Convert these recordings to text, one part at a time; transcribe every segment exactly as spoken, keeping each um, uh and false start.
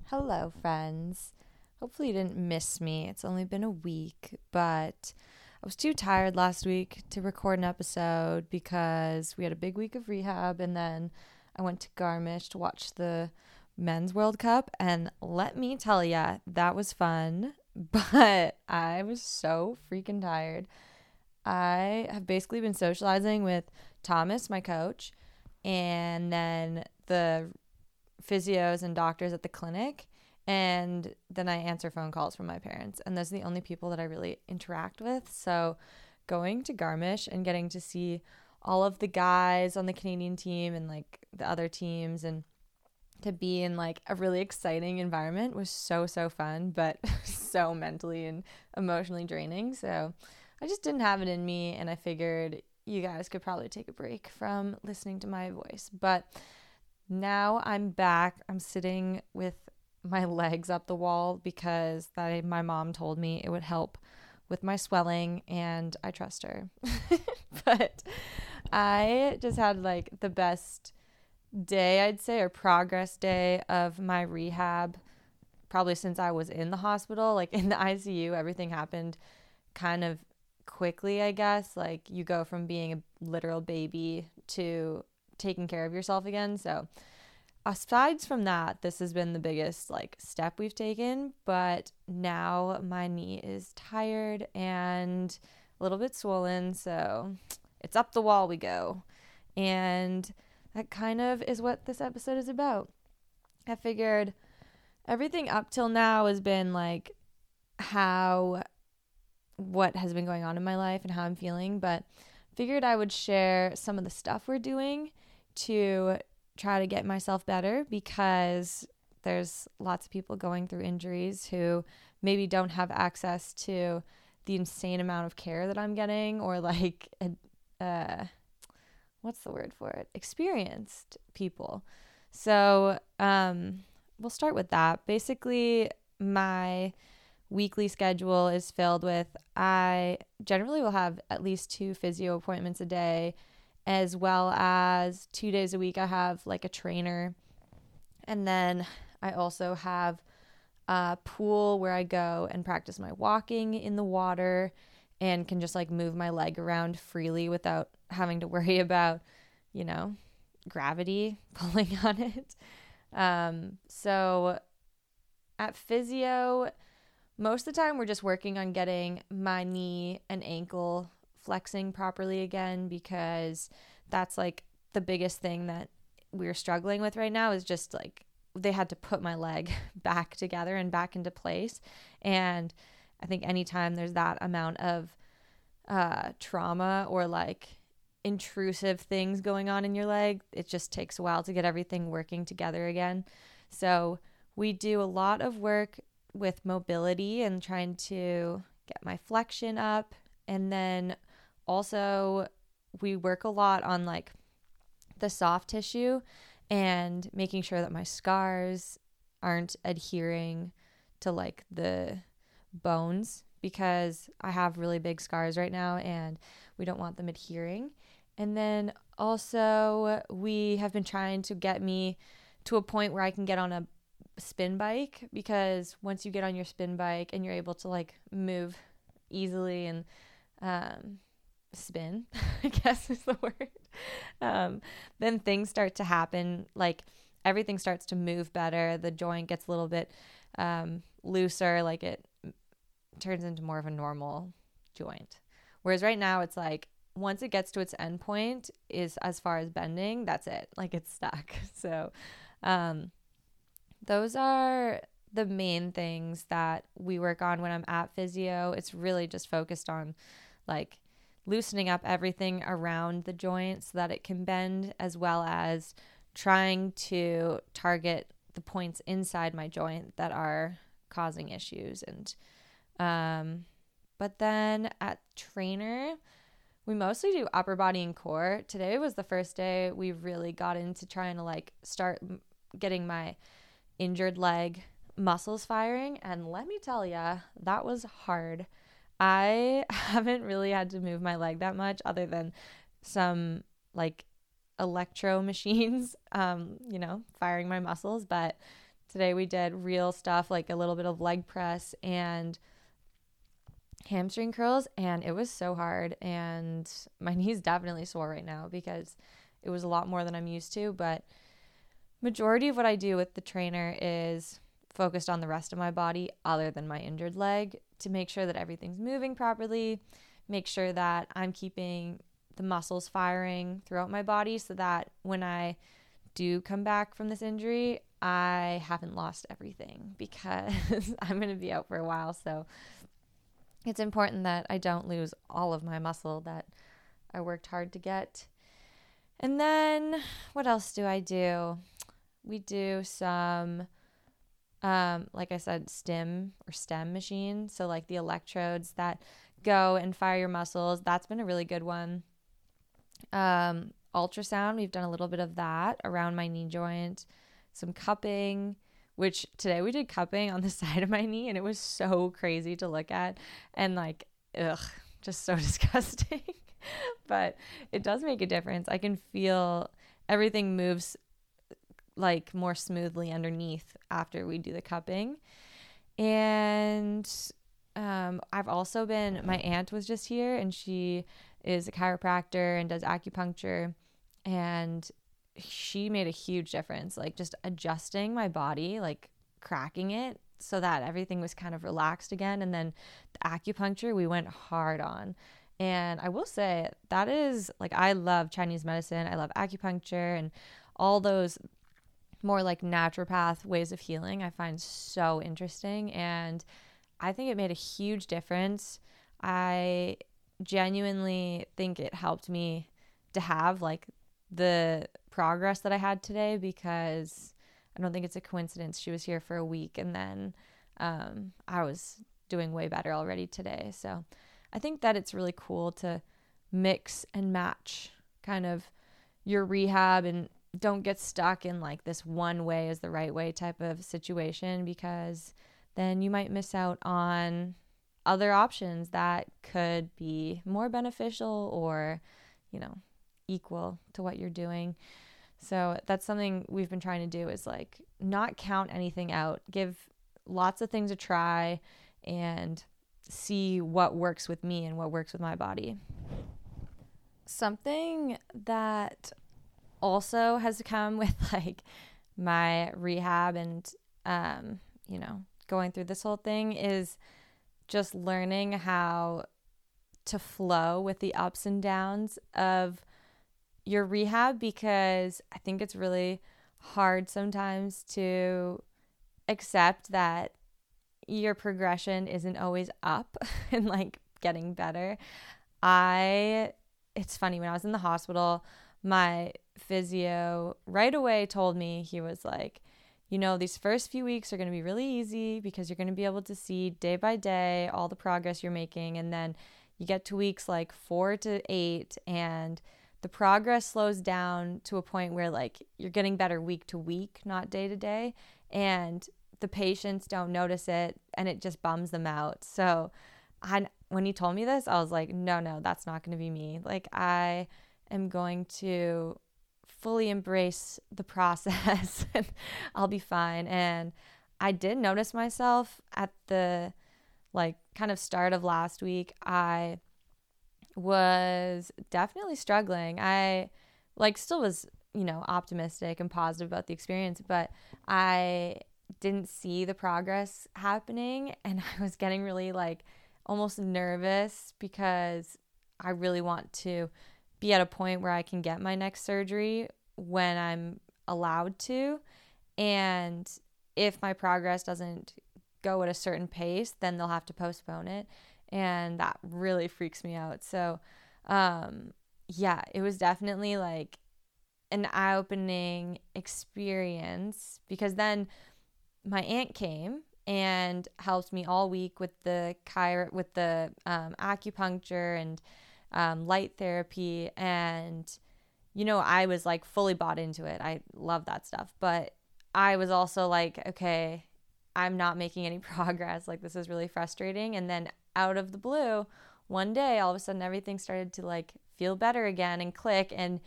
Hello, friends. Hopefully, you didn't miss me. It's only been a week, but I was too tired last week to record an episode because we had a big week of rehab, and then I went to Garmisch to watch the Men's World Cup. And let me tell ya, that was fun, but I was so freaking tired. I have basically been socializing with Thomas, my coach, and then the physios and doctors at the clinic, and then I answer phone calls from my parents, and those are the only people that I really interact with. So going to Garmisch and getting to see all of the guys on the Canadian team and like the other teams, and to be in like a really exciting environment was so so fun, but so mentally and emotionally draining. So I just didn't have it in me, and I figured you guys could probably take a break from listening to my voice. But now I'm back. I'm sitting with my legs up the wall because that my mom told me it would help with my swelling, and I trust her. But I just had like the best day, I'd say, or progress day of my rehab probably since I was in the hospital. Like in the I C U, everything happened kind of quickly, I guess. Like you go from being a literal baby to taking care of yourself again. So aside from that, this has been the biggest like step we've taken. But now my knee is tired and a little bit swollen, so it's up the wall we go. And that kind of is what this episode is about. I figured everything up till now has been like how what has been going on in my life and how I'm feeling, but figured I would share some of the stuff we're doing to try to get myself better, because there's lots of people going through injuries who maybe don't have access to the insane amount of care that I'm getting, or like uh what's the word for it? Experienced people. So um we'll start with that. Basically, my weekly schedule is filled with, I generally will have at least two physio appointments a day, as well as two days a week I have like a trainer. And then I also have a pool where I go and practice my walking in the water and can just like move my leg around freely without having to worry about, you know, gravity pulling on it. Um, so at physio, most of the time we're just working on getting my knee and ankle flexing properly again, because that's like the biggest thing that we're struggling with right now, is just like they had to put my leg back together and back into place. And I think anytime there's that amount of uh, trauma or like intrusive things going on in your leg, it just takes a while to get everything working together again. So we do a lot of work with mobility and trying to get my flexion up. And then also we work a lot on like the soft tissue and making sure that my scars aren't adhering to like the bones, because I have really big scars right now and we don't want them adhering. And then also we have been trying to get me to a point where I can get on a spin bike, because once you get on your spin bike and you're able to like move easily and um, spin, I guess is the word, um, then things start to happen. Like everything starts to move better. The joint gets a little bit um, looser, like it turns into more of a normal joint. Whereas right now it's like once it gets to its end point, is as far as bending, that's it. Like it's stuck. So um, those are the main things that we work on when I'm at physio. It's really just focused on like loosening up everything around the joint so that it can bend, as well as trying to target the points inside my joint that are causing issues. And um, but then at trainer, we mostly do upper body and core. Today was the first day we really got into trying to like start getting my injured leg muscles firing, and let me tell ya, that was hard. I haven't really had to move my leg that much, other than some like electro machines um you know firing my muscles, but today we did real stuff, like a little bit of leg press and hamstring curls, and it was so hard, and my knee's definitely sore right now because it was a lot more than I'm used to. But majority of what I do with the trainer is focused on the rest of my body other than my injured leg to make sure that everything's moving properly, make sure that I'm keeping the muscles firing throughout my body so that when I do come back from this injury, I haven't lost everything, because I'm going to be out for a while. So it's important that I don't lose all of my muscle that I worked hard to get. And then what else do I do? We do some, um, like I said, stim or stem machine. So like the electrodes that go and fire your muscles. That's been a really good one. Um, ultrasound, we've done a little bit of that around my knee joint. Some cupping, which today we did cupping on the side of my knee, and it was so crazy to look at and like, ugh, just so disgusting. But it does make a difference. I can feel everything moves like more smoothly underneath after we do the cupping. And um, I've also been, my aunt was just here, and she is a chiropractor and does acupuncture, and she made a huge difference, like just adjusting my body, like cracking it so that everything was kind of relaxed again. And then the acupuncture we went hard on. And I will say that is like, I love Chinese medicine. I love acupuncture and all those more like naturopath ways of healing. I find so interesting. And I think it made a huge difference. I genuinely think it helped me to have like the progress that I had today, because I don't think it's a coincidence. She was here for a week, and then um, I was doing way better already today. So I think that it's really cool to mix and match kind of your rehab, and don't get stuck in like this one way is the right way type of situation, because then you might miss out on other options that could be more beneficial or, you know, equal to what you're doing. So that's something we've been trying to do, is like not count anything out, give lots of things a try and see what works with me and what works with my body. Something that also has come with like my rehab and, um, you know, going through this whole thing is just learning how to flow with the ups and downs of your rehab, because I think it's really hard sometimes to accept that your progression isn't always up and like getting better. I, it's funny, when I was in the hospital, my physio right away told me, he was like, you know, these first few weeks are going to be really easy because you're going to be able to see day by day all the progress you're making. And then you get to weeks like four to eight and the progress slows down to a point where like you're getting better week to week, not day to day. And the patients don't notice it and it just bums them out. So I, when he told me this, I was like, no, no, that's not going to be me. Like, I am going to fully embrace the process and I'll be fine. And I did notice myself at the like kind of start of last week. I was definitely struggling. I like still was, you know, optimistic and positive about the experience, but I didn't see the progress happening. And I was getting really like almost nervous because I really want to be at a point where I can get my next surgery when I'm allowed to. And if my progress doesn't go at a certain pace, then they'll have to postpone it. And that really freaks me out. So, um, yeah, it was definitely like an eye-opening experience, because then my aunt came and helped me all week with the chiro- with the um, acupuncture and um, light therapy. And, you know, I was like fully bought into it. I love that stuff. But I was also like, okay, I'm not making any progress. Like, this is really frustrating. And then out of the blue, one day, all of a sudden, everything started to like feel better again and click. And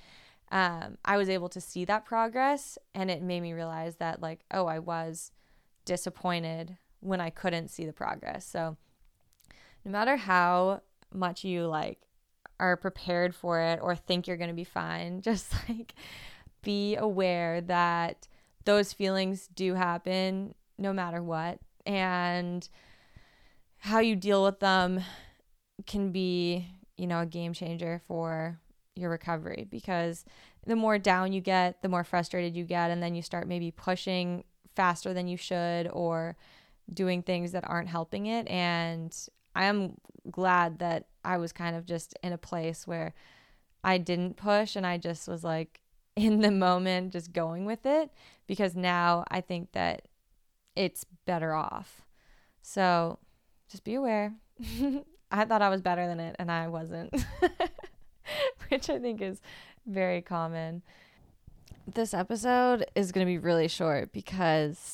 um, I was able to see that progress, and it made me realize that like, oh, I was disappointed when I couldn't see the progress. So no matter how much you like are prepared for it or think you're going to be fine, just like be aware that those feelings do happen no matter what, and how you deal with them can be, you know, a game changer for your recovery, because the more down you get, the more frustrated you get, and then you start maybe pushing faster than you should or doing things that aren't helping it. And I am glad that I was kind of just in a place where I didn't push and I just was like in the moment just going with it, because now I think that it's better off. So just be aware. I thought I was better than it and I wasn't, which I think is very common. This episode is going to be really short because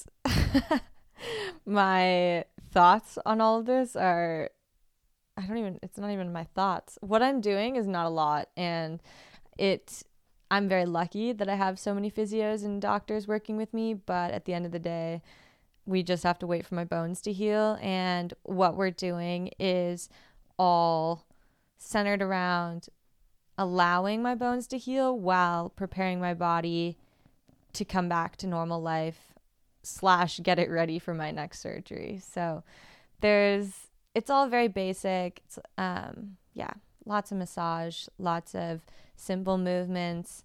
my thoughts on all of this are, I don't even, it's not even my thoughts. What I'm doing is not a lot, and it, I'm very lucky that I have so many physios and doctors working with me, but at the end of the day, we just have to wait for my bones to heal. And what we're doing is all centered around allowing my bones to heal while preparing my body to come back to normal life slash get it ready for my next surgery. So there's, it's all very basic. It's, um, yeah, lots of massage, lots of simple movements,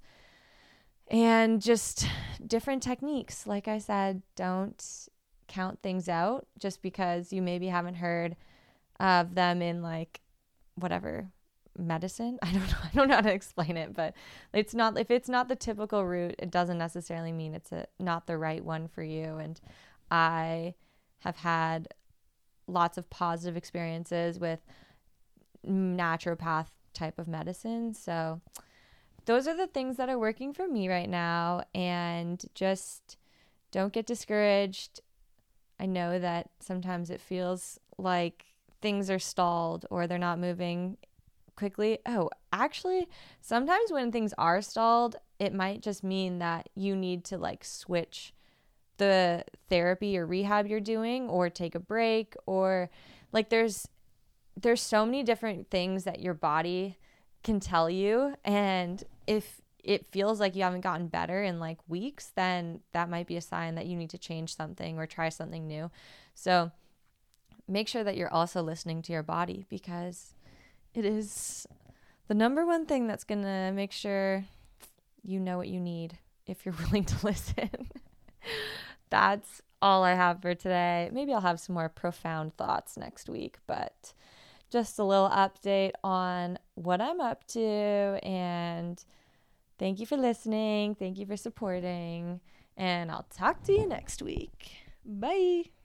and just different techniques. Like I said, don't count things out just because you maybe haven't heard of them in like whatever medicine. I don't know. I don't know how to explain it, but it's not, if it's not the typical route, it doesn't necessarily mean it's a, not the right one for you. And I have had lots of positive experiences with naturopath type of medicine. So those are the things that are working for me right now. And just don't get discouraged. I know that sometimes it feels like things are stalled or they're not moving quickly. Oh, actually, sometimes when things are stalled, it might just mean that you need to like switch the therapy or rehab you're doing, or take a break, or like there's there's so many different things that your body can tell you. And if it feels like you haven't gotten better in like weeks, then that might be a sign that you need to change something or try something new. So make sure that you're also listening to your body, because it is the number one thing that's going to make sure you know what you need if you're willing to listen. That's all I have for today. Maybe I'll have some more profound thoughts next week, but just a little update on what I'm up to. And thank you for listening. Thank you for supporting. And I'll talk to you next week. Bye.